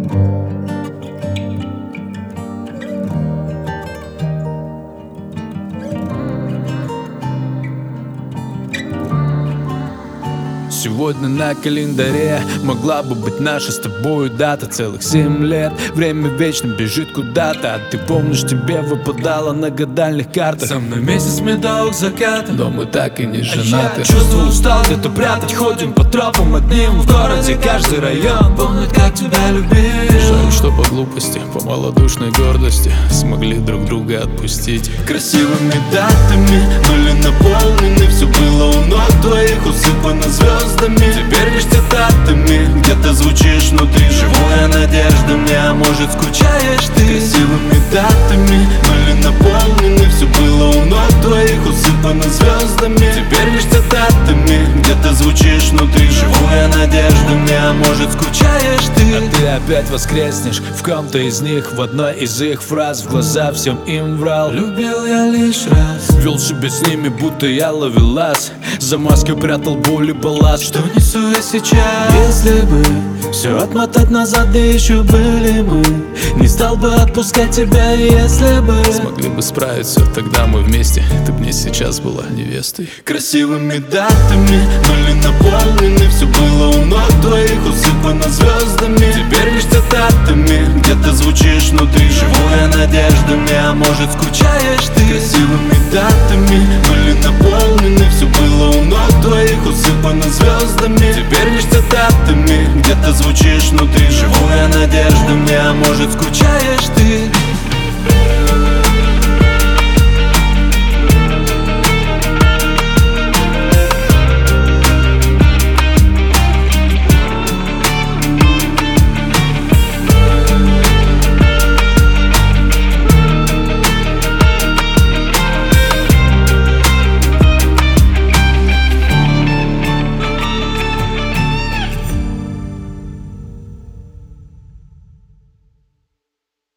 Сегодня на календаре могла бы быть наша с тобою дата. Целых 7 лет, время вечно бежит куда-то. А ты помнишь, тебе выпадало на гадальных картах. Со мной месяц медовых закатов, но мы так и не женаты. Я чувство устал где-то прятать, ходим по тропам одним в городе. Каждый район помнит, как тебя любил. Жаль, что по глупости, по малодушной гордости смогли друг друга отпустить. Красивыми датами, нули наполнены. Все было у ног твоих, усыпано звездами. Теперь лишь цитатами, где-то звучишь внутри. Живая надежда мне, а может скучаешь ты? Красивыми датами, нули наполнены. Все было у ног твоих, усыпано звездами. Теперь лишь цитатами, где-то звучишь внутри. Живая надежда мне, а может скучаешь ты? А ты опять воскреснешь в ком-то из них, в одной из их фраз. В глаза всем им врал: любил я лишь раз. Вел себя с ними, будто я ловелас. За маской прятал боль и балласт. Что несу я сейчас? Если бы все отмотать назад, да еще были мы, не стал бы отпускать тебя, если бы смогли бы справиться, тогда мы вместе. Ты б мне сейчас была невестой. Красивыми датами, нули наполнены. Все было у ног твоих, усыпано звездами. Теперь лишь цитатами, где-то звучишь внутри. Живая надежда мне, а может скучаешь ты? Красивыми датами, нули наполнены. Все было у ног твоих, усыпано звездами. Теперь лишь цитатами, где-то звучишь внутри. Живая надежда мне, а может скучаешь ты?